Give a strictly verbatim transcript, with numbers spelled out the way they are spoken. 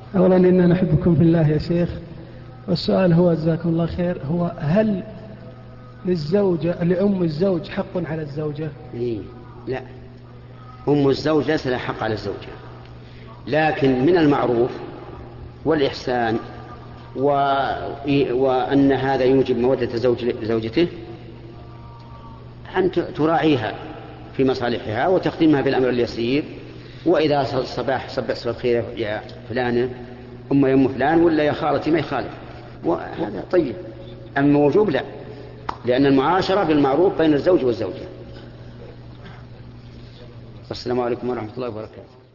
أولا إننا نحبكم في الله يا شيخ، والسؤال هو جزاكم الله خير، هو هل للزوجة لأم الزوج حق على الزوجة؟ إيه؟ لا، أم الزوج ليس لها حق على الزوجة، لكن من المعروف والإحسان و... وأن هذا يوجب مودة زوج... زوجته أن تراعيها في مصالحها وتقديمها بالأمر اليسير، وإذا الصباح صبح صباح الخير يا فلانة أم يم فلان ولا يا خالتي ما يخالف، وهذا طيب. أما وجوب لا، لأن المعاشرة بالمعروف بين الزوج والزوجة. والسلام عليكم ورحمة الله وبركاته.